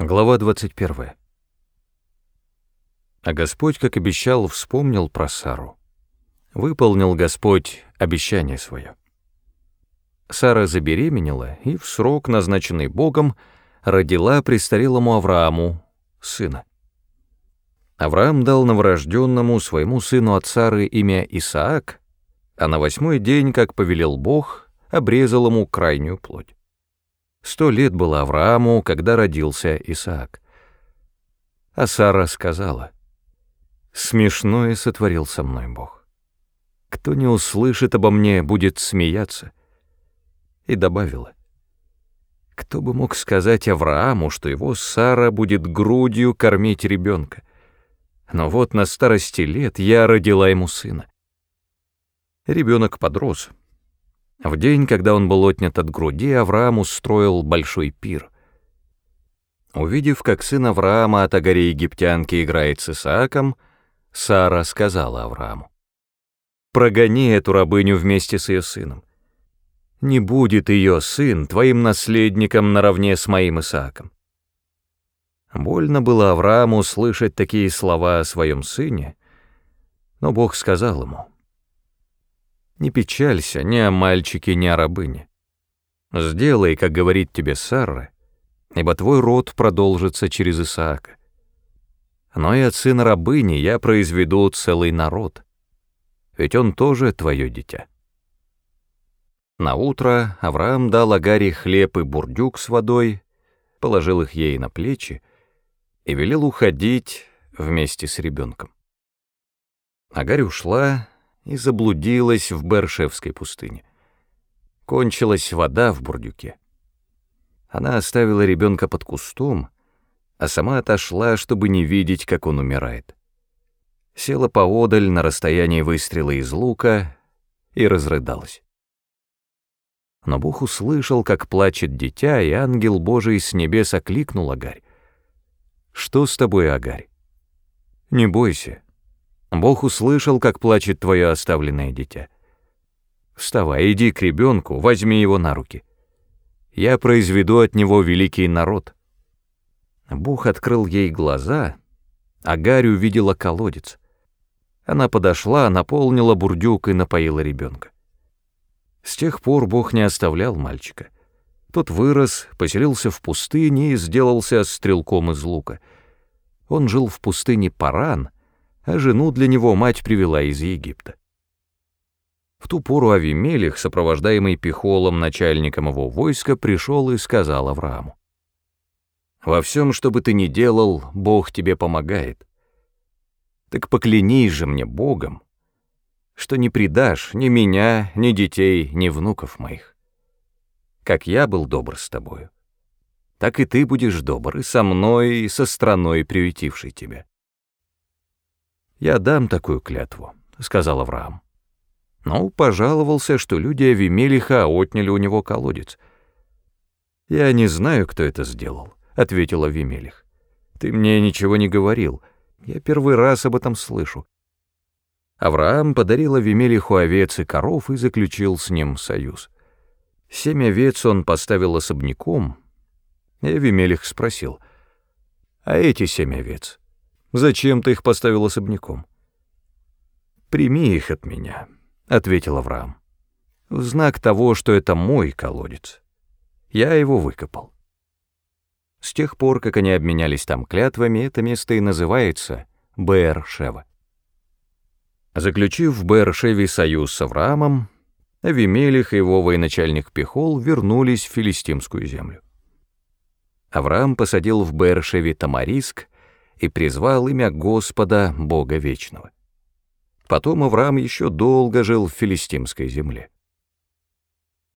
Глава 21. А Господь, как обещал, вспомнил про Сару. Выполнил Господь обещание свое. Сара забеременела и в срок, назначенный Богом, родила престарелому Аврааму сына. Авраам дал новорожденному своему сыну от Сары имя Исаак, а на 8-й день, как повелел Бог, обрезал ему крайнюю плоть. 100 лет было Аврааму, когда родился Исаак. А Сара сказала: «Смешное сотворил со мной Бог. Кто не услышит обо мне, будет смеяться». И добавила: «Кто бы мог сказать Аврааму, что его Сара будет грудью кормить ребенка? Но вот на старости лет я родила ему сына». Ребенок подрос. В день, когда он был отнят от груди, Авраам устроил большой пир. Увидев, как сын Авраама от Агаре египтянки играет с Исааком, Сара сказала Аврааму: «Прогони эту рабыню вместе с ее сыном. Не будет ее сын твоим наследником наравне с моим Исааком». Больно было Аврааму слышать такие слова о своем сыне, но Бог сказал ему: «Не печалься ни о мальчике, ни о рабыне. Сделай, как говорит тебе Сара, ибо твой род продолжится через Исаака. Но и от сына рабыни я произведу целый народ, ведь он тоже твое дитя». Наутро Авраам дал Агаре хлеб и бурдюк с водой, положил их ей на плечи и велел уходить вместе с ребенком. Агарь ушла и заблудилась в Бершевской пустыне. Кончилась вода в бурдюке. Она оставила ребенка под кустом, а сама отошла, чтобы не видеть, как он умирает. Села поодаль на расстоянии выстрела из лука и разрыдалась. Но Бог услышал, как плачет дитя, и ангел Божий с небес окликнул Агарь: «Что с тобой, Агарь? Не бойся. Бог услышал, как плачет твое оставленное дитя. Вставай, иди к ребенку, возьми его на руки. Я произведу от него великий народ». Бог открыл ей глаза, Агарь увидела колодец. Она подошла, наполнила бурдюк и напоила ребенка. С тех пор Бог не оставлял мальчика. Тот вырос, поселился в пустыне и сделался стрелком из лука. Он жил в пустыне Паран, а жену для него мать привела из Египта. В ту пору Авимелех, сопровождаемый Пихолом, начальником его войска, пришел и сказал Аврааму: «Во всем, что бы ты ни делал, Бог тебе помогает. Так поклянись же мне Богом, что не предашь ни меня, ни детей, ни внуков моих. Как я был добр с тобою, так и ты будешь добр и со мной, и со страной, приютившей тебя». «Я дам такую клятву», — сказал Авраам. Но пожаловался, что люди Авимелеха отняли у него колодец. «Я не знаю, кто это сделал», — ответил Авимелех. «Ты мне ничего не говорил, я первый раз об этом слышу». Авраам подарил Авимелеху овец и коров и заключил с ним союз. 7 овец он поставил особняком, и Авимелех спросил: «А эти 7 овец? Зачем ты их поставил особняком?» «Прими их от меня», — ответил Авраам, — «в знак того, что это мой колодец. Я его выкопал». С тех пор, как они обменялись там клятвами, это место и называется Беэр-Шева. Заключив в Беэр-Шеве союз с Авраамом, Авимелех и его военачальник Пихол вернулись в филистимскую землю. Авраам посадил в Беэр-Шеве тамариск и призвал имя Господа, Бога Вечного. Потом Авраам еще долго жил в филистимской земле.